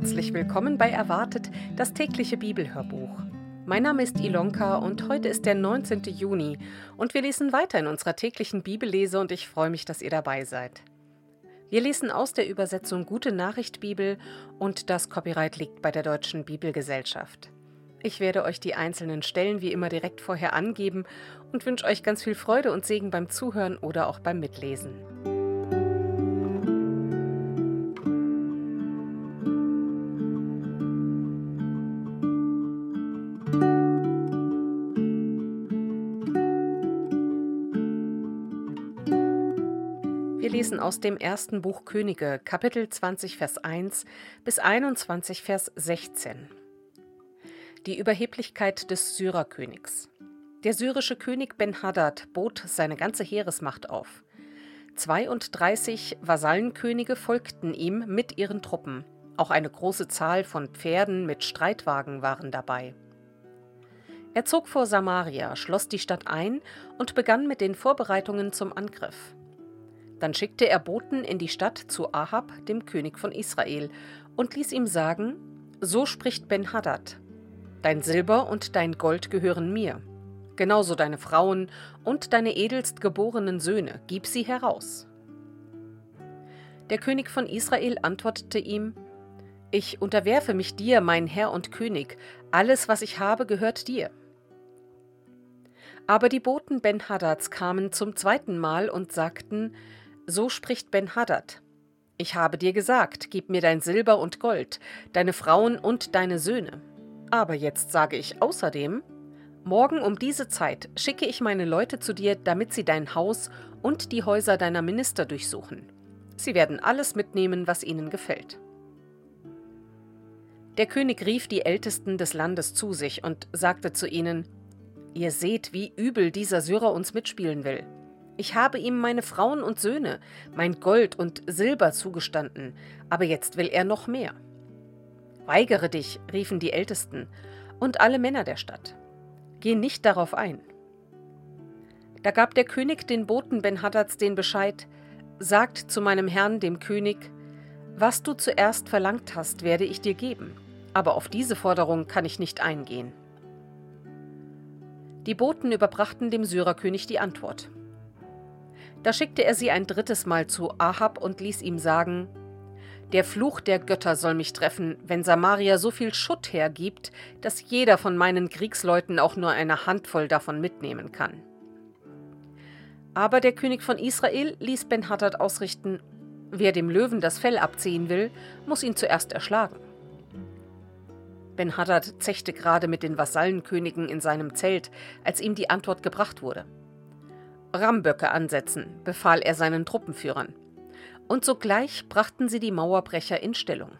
herzlich willkommen bei Erwartet, das tägliche Bibelhörbuch. Mein Name ist Ilonka und heute ist der 19. Juni und wir lesen weiter in unserer täglichen Bibellese und ich freue mich, dass ihr dabei seid. Wir lesen aus der Übersetzung Gute Nachricht Bibel und das Copyright liegt bei der Deutschen Bibelgesellschaft. Ich werde euch die einzelnen Stellen wie immer direkt vorher angeben und wünsche euch ganz viel Freude und Segen beim Zuhören oder auch beim Mitlesen. Wir lesen aus dem ersten Buch Könige, Kapitel 20, Vers 1 bis 21, Vers 16. Die Überheblichkeit des Syrerkönigs. Der syrische König Ben-Hadad bot seine ganze Heeresmacht auf. 32 Vasallenkönige folgten ihm mit ihren Truppen. Auch eine große Zahl von Pferden mit Streitwagen waren dabei. Er zog vor Samaria, schloss die Stadt ein und begann mit den Vorbereitungen zum Angriff. Dann schickte er Boten in die Stadt zu Ahab, dem König von Israel, und ließ ihm sagen: So spricht Ben-Hadad: Dein Silber und dein Gold gehören mir, genauso deine Frauen und deine edelst geborenen Söhne, gib sie heraus. Der König von Israel antwortete ihm: Ich unterwerfe mich dir, mein Herr und König, alles, was ich habe, gehört dir. Aber die Boten Ben-Hadads kamen zum zweiten Mal und sagten: So spricht Ben-Hadad: Ich habe dir gesagt, gib mir dein Silber und Gold, deine Frauen und deine Söhne. Aber jetzt sage ich außerdem: Morgen um diese Zeit schicke ich meine Leute zu dir, damit sie dein Haus und die Häuser deiner Minister durchsuchen. Sie werden alles mitnehmen, was ihnen gefällt. Der König rief die Ältesten des Landes zu sich und sagte zu ihnen: Ihr seht, wie übel dieser Syrer uns mitspielen will. Ich habe ihm meine Frauen und Söhne, mein Gold und Silber zugestanden, aber jetzt will er noch mehr. Weigere dich, riefen die Ältesten und alle Männer der Stadt. Geh nicht darauf ein. Da gab der König den Boten Ben-Hadads den Bescheid: Sagt zu meinem Herrn, dem König: Was du zuerst verlangt hast, werde ich dir geben, aber auf diese Forderung kann ich nicht eingehen. Die Boten überbrachten dem Syrerkönig die Antwort. Da schickte er sie ein drittes Mal zu Ahab und ließ ihm sagen: Der Fluch der Götter soll mich treffen, wenn Samaria so viel Schutt hergibt, dass jeder von meinen Kriegsleuten auch nur eine Handvoll davon mitnehmen kann. Aber der König von Israel ließ Ben-Hadad ausrichten: Wer dem Löwen das Fell abziehen will, muss ihn zuerst erschlagen. Ben-Hadad zechte gerade mit den Vasallenkönigen in seinem Zelt, als ihm die Antwort gebracht wurde. Rammböcke ansetzen, befahl er seinen Truppenführern. Und sogleich brachten sie die Mauerbrecher in Stellung.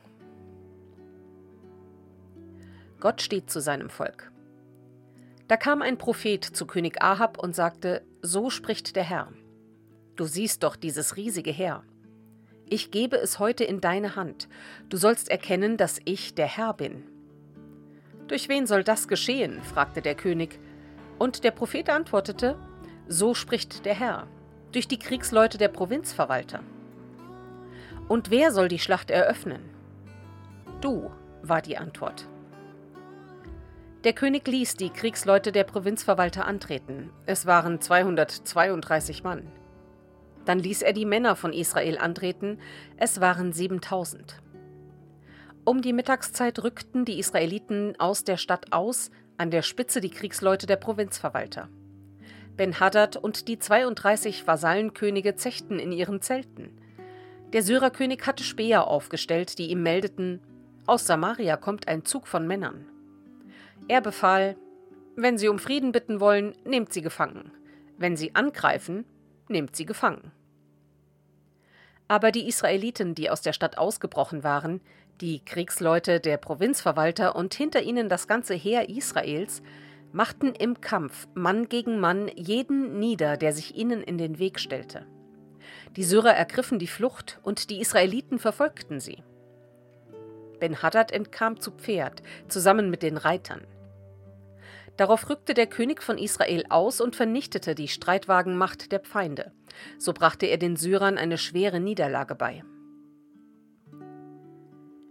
Gott steht zu seinem Volk. Da kam ein Prophet zu König Ahab und sagte: So spricht der Herr: Du siehst doch dieses riesige Heer. Ich gebe es heute in deine Hand. Du sollst erkennen, dass ich der Herr bin. Durch wen soll das geschehen? Fragte der König. Und der Prophet antwortete: So spricht der Herr, durch die Kriegsleute der Provinzverwalter. Und wer soll die Schlacht eröffnen? Du, war die Antwort. Der König ließ die Kriegsleute der Provinzverwalter antreten. Es waren 232 Mann. Dann ließ er die Männer von Israel antreten. Es waren 7000. Um die Mittagszeit rückten die Israeliten aus der Stadt aus, an der Spitze die Kriegsleute der Provinzverwalter. Ben-Hadad und die 32 Vasallenkönige zechten in ihren Zelten. Der Syrerkönig hatte Späher aufgestellt, die ihm meldeten: Aus Samaria kommt ein Zug von Männern. Er befahl: Wenn sie um Frieden bitten wollen, nehmt sie gefangen. Wenn sie angreifen, nehmt sie gefangen. Aber die Israeliten, die aus der Stadt ausgebrochen waren, die Kriegsleute der Provinzverwalter und hinter ihnen das ganze Heer Israels, machten im Kampf Mann gegen Mann jeden nieder, der sich ihnen in den Weg stellte. Die Syrer ergriffen die Flucht und die Israeliten verfolgten sie. Ben-Hadad entkam zu Pferd, zusammen mit den Reitern. Darauf rückte der König von Israel aus und vernichtete die Streitwagenmacht der Feinde. So brachte er den Syrern eine schwere Niederlage bei.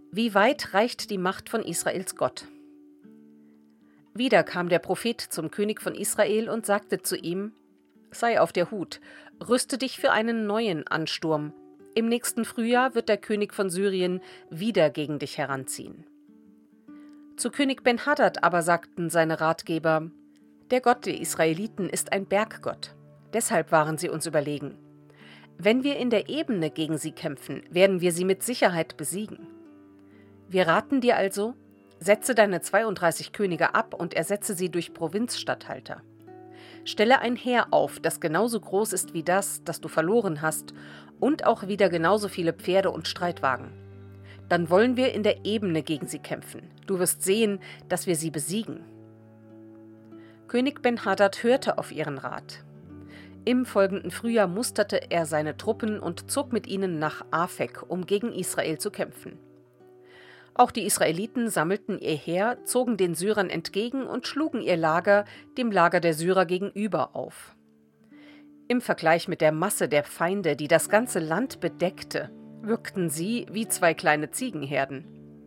Wie weit reicht die Macht von Israels Gott? Wieder kam der Prophet zum König von Israel und sagte zu ihm: Sei auf der Hut, rüste dich für einen neuen Ansturm. Im nächsten Frühjahr wird der König von Syrien wieder gegen dich heranziehen. Zu König Ben-Hadad aber sagten seine Ratgeber: Der Gott der Israeliten ist ein Berggott. Deshalb waren sie uns überlegen. Wenn wir in der Ebene gegen sie kämpfen, werden wir sie mit Sicherheit besiegen. Wir raten dir also: Setze deine 32 Könige ab und ersetze sie durch Provinzstatthalter. Stelle ein Heer auf, das genauso groß ist wie das du verloren hast, und auch wieder genauso viele Pferde und Streitwagen. Dann wollen wir in der Ebene gegen sie kämpfen. Du wirst sehen, dass wir sie besiegen. König Ben-Hadad hörte auf ihren Rat. Im folgenden Frühjahr musterte er seine Truppen und zog mit ihnen nach Afek, um gegen Israel zu kämpfen. Auch die Israeliten sammelten ihr Heer, zogen den Syrern entgegen und schlugen ihr Lager dem Lager der Syrer gegenüber auf. Im Vergleich mit der Masse der Feinde, die das ganze Land bedeckte, wirkten sie wie 2 kleine Ziegenherden.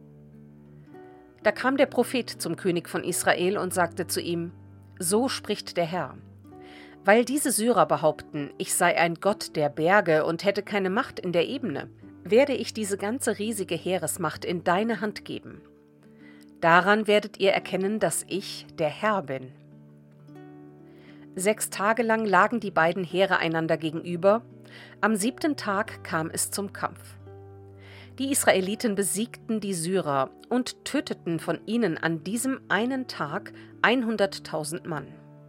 Da kam der Prophet zum König von Israel und sagte zu ihm: So spricht der Herr. Weil diese Syrer behaupten, ich sei ein Gott der Berge und hätte keine Macht in der Ebene, werde ich diese ganze riesige Heeresmacht in deine Hand geben. Daran werdet ihr erkennen, dass ich der Herr bin. 6 Tage lang lagen die beiden Heere einander gegenüber. Am 7. Tag kam es zum Kampf. Die Israeliten besiegten die Syrer und töteten von ihnen an diesem einen Tag 100.000 Mann.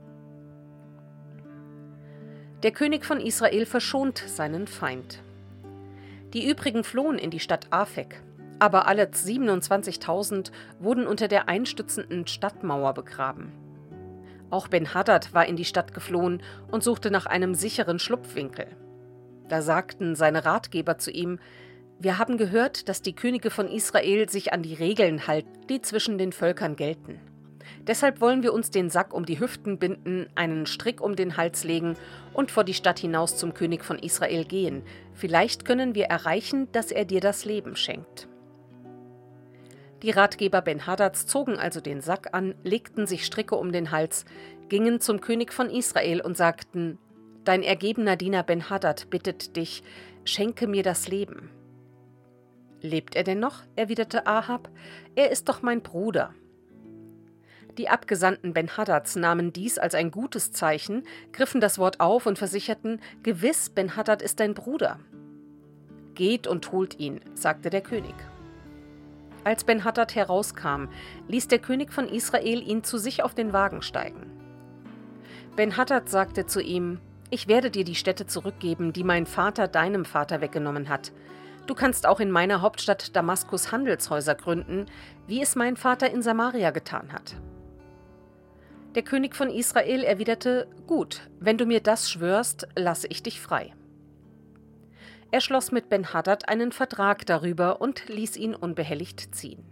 Der König von Israel verschont seinen Feind. Die übrigen flohen in die Stadt Afek, aber alle 27.000 wurden unter der einstürzenden Stadtmauer begraben. Auch Ben-Hadad war in die Stadt geflohen und suchte nach einem sicheren Schlupfwinkel. Da sagten seine Ratgeber zu ihm: Wir haben gehört, dass die Könige von Israel sich an die Regeln halten, die zwischen den Völkern gelten. Deshalb wollen wir uns den Sack um die Hüften binden, einen Strick um den Hals legen und vor die Stadt hinaus zum König von Israel gehen. Vielleicht können wir erreichen, dass er dir das Leben schenkt. Die Ratgeber Ben-Hadads zogen also den Sack an, legten sich Stricke um den Hals, gingen zum König von Israel und sagten: Dein ergebener Diener Ben-Hadad bittet dich, schenke mir das Leben. Lebt er denn noch? Erwiderte Ahab. Er ist doch mein Bruder. Die Abgesandten Ben-Hadads nahmen dies als ein gutes Zeichen, griffen das Wort auf und versicherten: Gewiss, Ben-Hadad ist dein Bruder. Geht und holt ihn, sagte der König. Als Ben-Hadad herauskam, ließ der König von Israel ihn zu sich auf den Wagen steigen. Ben-Hadad sagte zu ihm: Ich werde dir die Städte zurückgeben, die mein Vater deinem Vater weggenommen hat. Du kannst auch in meiner Hauptstadt Damaskus Handelshäuser gründen, wie es mein Vater in Samaria getan hat. Der König von Israel erwiderte: Gut, wenn du mir das schwörst, lasse ich dich frei. Er schloss mit Ben-Hadad einen Vertrag darüber und ließ ihn unbehelligt ziehen.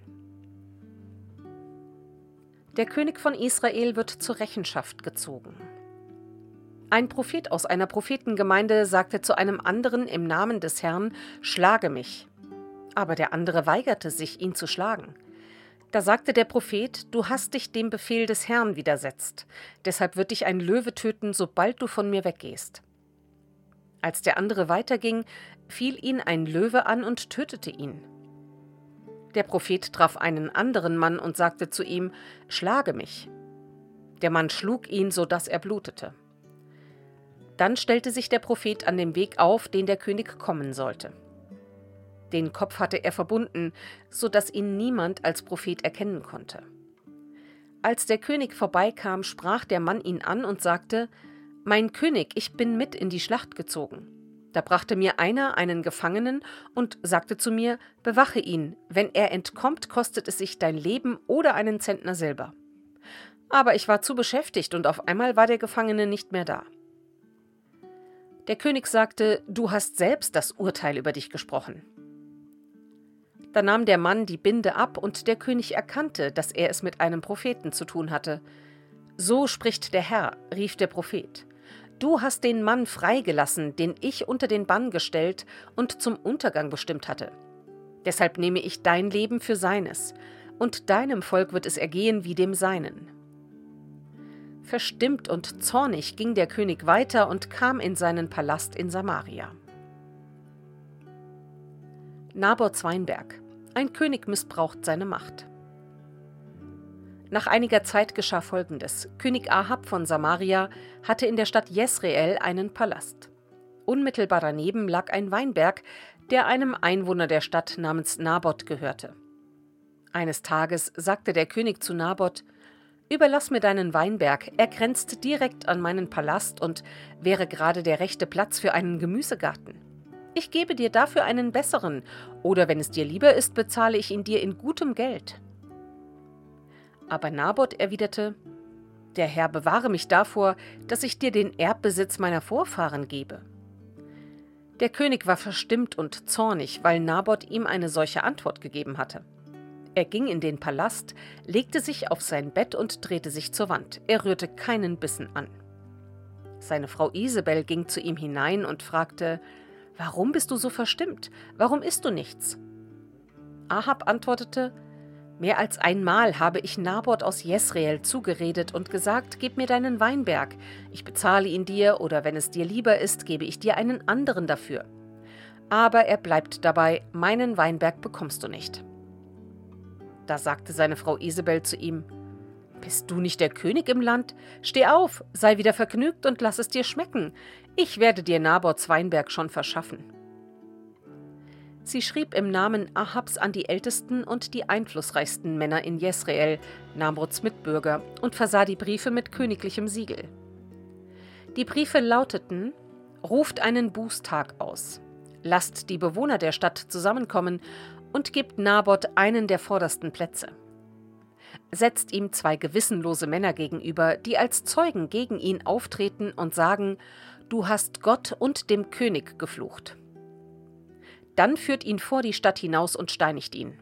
Der König von Israel wird zur Rechenschaft gezogen. Ein Prophet aus einer Prophetengemeinde sagte zu einem anderen im Namen des Herrn: Schlage mich. Aber der andere weigerte sich, ihn zu schlagen. Da sagte der Prophet: Du hast dich dem Befehl des Herrn widersetzt. Deshalb wird dich ein Löwe töten, sobald du von mir weggehst. Als der andere weiterging, fiel ihn ein Löwe an und tötete ihn. Der Prophet traf einen anderen Mann und sagte zu ihm: Schlage mich. Der Mann schlug ihn, sodass er blutete. Dann stellte sich der Prophet an dem Weg auf, den der König kommen sollte. Den Kopf hatte er verbunden, sodass ihn niemand als Prophet erkennen konnte. Als der König vorbeikam, sprach der Mann ihn an und sagte: Mein König, ich bin mit in die Schlacht gezogen. Da brachte mir einer einen Gefangenen und sagte zu mir: Bewache ihn, wenn er entkommt, kostet es sich dein Leben oder einen Zentner Silber. Aber ich war zu beschäftigt und auf einmal war der Gefangene nicht mehr da. Der König sagte: Du hast selbst das Urteil über dich gesprochen. Da nahm der Mann die Binde ab und der König erkannte, dass er es mit einem Propheten zu tun hatte. So spricht der Herr, rief der Prophet. Du hast den Mann freigelassen, den ich unter den Bann gestellt und zum Untergang bestimmt hatte. Deshalb nehme ich dein Leben für seines, und deinem Volk wird es ergehen wie dem seinen.« Verstimmt und zornig ging der König weiter und kam in seinen Palast in Samaria. Nabots Weinberg. Ein König missbraucht seine Macht. Nach einiger Zeit geschah Folgendes. König Ahab von Samaria hatte in der Stadt Jesreel einen Palast. Unmittelbar daneben lag ein Weinberg, der einem Einwohner der Stadt namens Nabot gehörte. Eines Tages sagte der König zu Nabot: »Überlass mir deinen Weinberg, er grenzt direkt an meinen Palast und wäre gerade der rechte Platz für einen Gemüsegarten. Ich gebe dir dafür einen besseren, oder wenn es dir lieber ist, bezahle ich ihn dir in gutem Geld.« Aber Nabot erwiderte: »Der Herr bewahre mich davor, dass ich dir den Erbbesitz meiner Vorfahren gebe.« Der König war verstimmt und zornig, weil Nabot ihm eine solche Antwort gegeben hatte. Er ging in den Palast, legte sich auf sein Bett und drehte sich zur Wand. Er rührte keinen Bissen an. Seine Frau Isebel ging zu ihm hinein und fragte: »Warum bist du so verstimmt? Warum isst du nichts?« Ahab antwortete: »Mehr als einmal habe ich Nabot aus Jesreel zugeredet und gesagt, gib mir deinen Weinberg, ich bezahle ihn dir, oder wenn es dir lieber ist, gebe ich dir einen anderen dafür. Aber er bleibt dabei, meinen Weinberg bekommst du nicht.« Da sagte seine Frau Isebel zu ihm: »Bist du nicht der König im Land? Steh auf, sei wieder vergnügt und lass es dir schmecken. Ich werde dir Nabots Weinberg schon verschaffen.« Sie schrieb im Namen Ahabs an die ältesten und die einflussreichsten Männer in Jesreel, Nabots Mitbürger, und versah die Briefe mit königlichem Siegel. Die Briefe lauteten: »Ruft einen Bußtag aus. Lasst die Bewohner der Stadt zusammenkommen und gebt Nabot einen der vordersten Plätze. Setzt ihm 2 gewissenlose Männer gegenüber, die als Zeugen gegen ihn auftreten und sagen: »Du hast Gott und dem König geflucht.« Dann führt ihn vor die Stadt hinaus und steinigt ihn.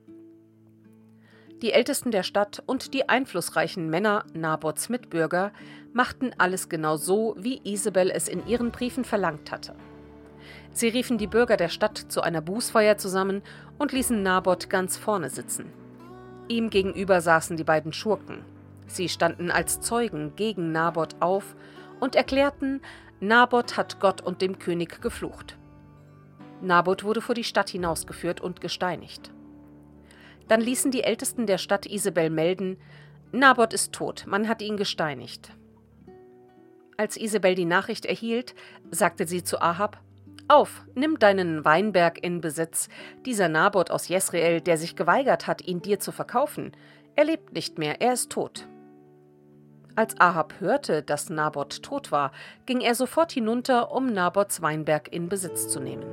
Die Ältesten der Stadt und die einflussreichen Männer, Nabots Mitbürger, machten alles genau so, wie Isebel es in ihren Briefen verlangt hatte. Sie riefen die Bürger der Stadt zu einer Bußfeier zusammen und ließen Nabot ganz vorne sitzen. Ihm gegenüber saßen die beiden Schurken. Sie standen als Zeugen gegen Nabot auf und erklärten, Nabot hat Gott und dem König geflucht. Nabot wurde vor die Stadt hinausgeführt und gesteinigt. Dann ließen die Ältesten der Stadt Isebel melden: Nabot ist tot, man hat ihn gesteinigt. Als Isebel die Nachricht erhielt, sagte sie zu Ahab: Auf, nimm deinen Weinberg in Besitz. Dieser Nabot aus Jesreel, der sich geweigert hat, ihn dir zu verkaufen, er lebt nicht mehr, er ist tot. Als Ahab hörte, dass Nabot tot war, ging er sofort hinunter, um Nabots Weinberg in Besitz zu nehmen.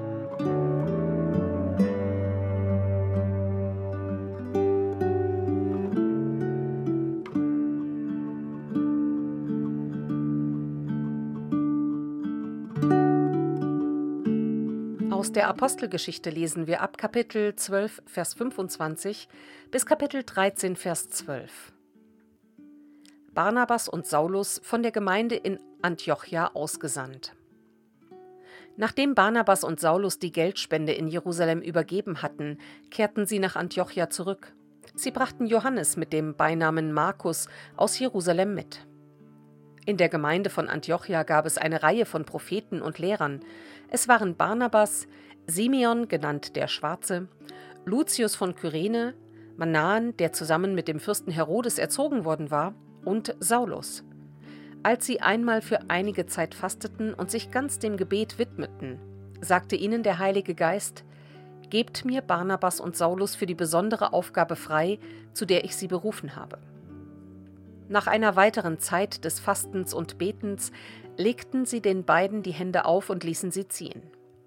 Aus der Apostelgeschichte lesen wir ab Kapitel 12, Vers 25 bis Kapitel 13, Vers 12. Barnabas und Saulus von der Gemeinde in Antiochia ausgesandt. Nachdem Barnabas und Saulus die Geldspende in Jerusalem übergeben hatten, kehrten sie nach Antiochia zurück. Sie brachten Johannes mit dem Beinamen Markus aus Jerusalem mit. In der Gemeinde von Antiochia gab es eine Reihe von Propheten und Lehrern. Es waren Barnabas, Simeon, genannt der Schwarze, Lucius von Kyrene, Manaen, der zusammen mit dem Fürsten Herodes erzogen worden war, und Saulus. Als sie einmal für einige Zeit fasteten und sich ganz dem Gebet widmeten, sagte ihnen der Heilige Geist: Gebt mir Barnabas und Saulus für die besondere Aufgabe frei, zu der ich sie berufen habe. Nach einer weiteren Zeit des Fastens und Betens legten sie den beiden die Hände auf und ließen sie ziehen.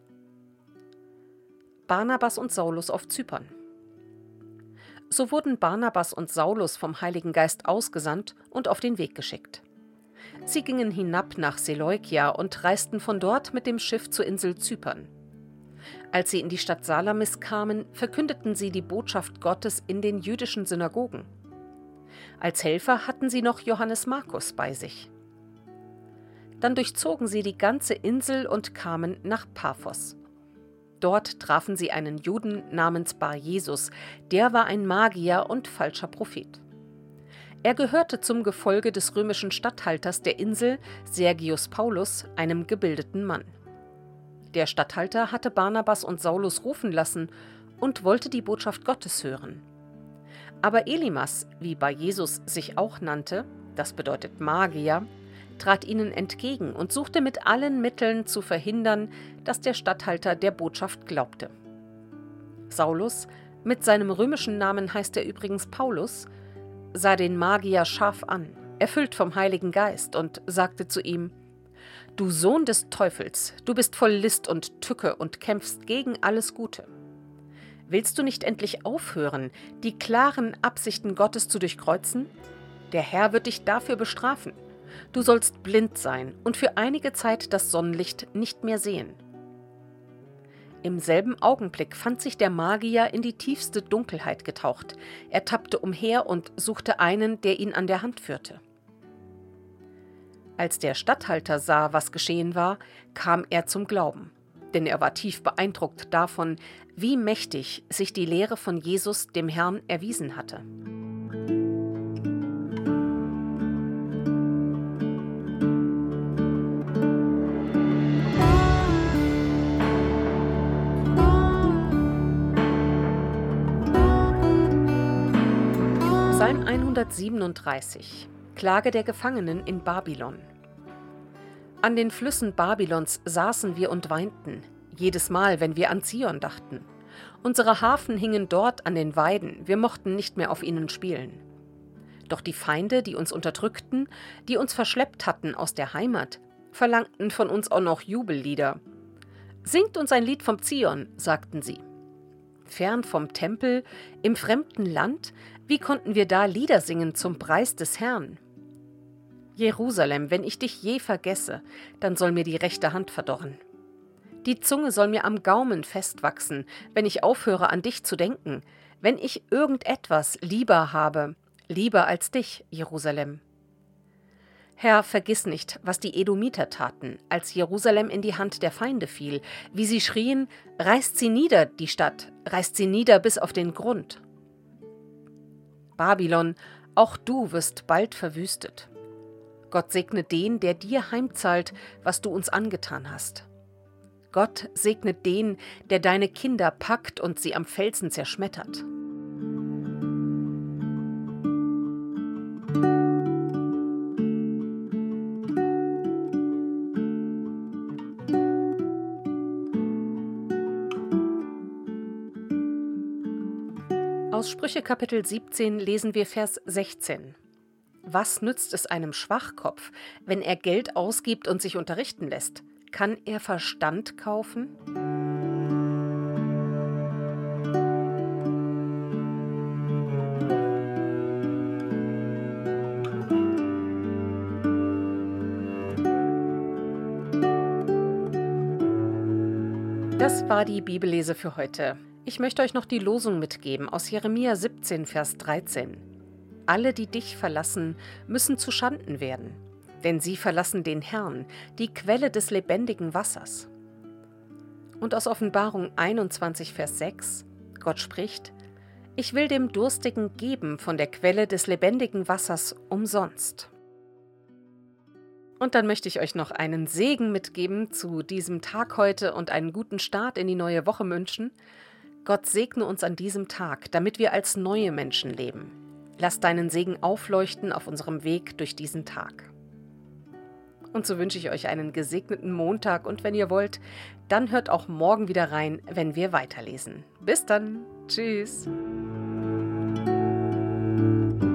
Barnabas und Saulus auf Zypern. So wurden Barnabas und Saulus vom Heiligen Geist ausgesandt und auf den Weg geschickt. Sie gingen hinab nach Seleukia und reisten von dort mit dem Schiff zur Insel Zypern. Als sie in die Stadt Salamis kamen, verkündeten sie die Botschaft Gottes in den jüdischen Synagogen. Als Helfer hatten sie noch Johannes Markus bei sich. Dann durchzogen sie die ganze Insel und kamen nach Paphos. Dort trafen sie einen Juden namens Bar Jesus, der war ein Magier und falscher Prophet. Er gehörte zum Gefolge des römischen Statthalters der Insel, Sergius Paulus, einem gebildeten Mann. Der Statthalter hatte Barnabas und Saulus rufen lassen und wollte die Botschaft Gottes hören. Aber Elimas, wie Bar Jesus sich auch nannte, das bedeutet Magier, trat ihnen entgegen und suchte mit allen Mitteln zu verhindern, dass der Statthalter der Botschaft glaubte. Saulus, mit seinem römischen Namen heißt er übrigens Paulus, sah den Magier scharf an, erfüllt vom Heiligen Geist, und sagte zu ihm: »Du Sohn des Teufels, du bist voll List und Tücke und kämpfst gegen alles Gute. Willst du nicht endlich aufhören, die klaren Absichten Gottes zu durchkreuzen? Der Herr wird dich dafür bestrafen. Du sollst blind sein und für einige Zeit das Sonnenlicht nicht mehr sehen.« Im selben Augenblick fand sich der Magier in die tiefste Dunkelheit getaucht. Er tappte umher und suchte einen, der ihn an der Hand führte. Als der Statthalter sah, was geschehen war, kam er zum Glauben, denn er war tief beeindruckt davon, wie mächtig sich die Lehre von Jesus, dem Herrn, erwiesen hatte. Psalm 137 – Klage der Gefangenen in Babylon. An den Flüssen Babylons saßen wir und weinten, jedes Mal, wenn wir an Zion dachten. Unsere Harfen hingen dort an den Weiden, wir mochten nicht mehr auf ihnen spielen. Doch die Feinde, die uns unterdrückten, die uns verschleppt hatten aus der Heimat, verlangten von uns auch noch Jubellieder. »Singt uns ein Lied vom Zion«, sagten sie. Fern vom Tempel, im fremden Land, wie konnten wir da Lieder singen zum Preis des Herrn? Jerusalem, wenn ich dich je vergesse, dann soll mir die rechte Hand verdorren. Die Zunge soll mir am Gaumen festwachsen, wenn ich aufhöre, an dich zu denken, wenn ich irgendetwas lieber habe, lieber als dich, Jerusalem. Herr, vergiss nicht, was die Edomiter taten, als Jerusalem in die Hand der Feinde fiel, wie sie schrien: »Reißt sie nieder, die Stadt, reißt sie nieder bis auf den Grund.« Babylon, auch du wirst bald verwüstet. Gott segne den, der dir heimzahlt, was du uns angetan hast. Gott segne den, der deine Kinder packt und sie am Felsen zerschmettert. Aus Sprüche Kapitel 17 lesen wir Vers 16. Was nützt es einem Schwachkopf, wenn er Geld ausgibt und sich unterrichten lässt? Kann er Verstand kaufen? Das war die Bibellese für heute. Ich möchte euch noch die Losung mitgeben aus Jeremia 17, Vers 13. Alle, die dich verlassen, müssen zu Schanden werden, denn sie verlassen den Herrn, die Quelle des lebendigen Wassers. Und aus Offenbarung 21, Vers 6, Gott spricht: Ich will dem Durstigen geben von der Quelle des lebendigen Wassers umsonst. Und dann möchte ich euch noch einen Segen mitgeben zu diesem Tag heute und einen guten Start in die neue Woche wünschen. Gott segne uns an diesem Tag, damit wir als neue Menschen leben. Lass deinen Segen aufleuchten auf unserem Weg durch diesen Tag. Und so wünsche ich euch einen gesegneten Montag und wenn ihr wollt, dann hört auch morgen wieder rein, wenn wir weiterlesen. Bis dann. Tschüss.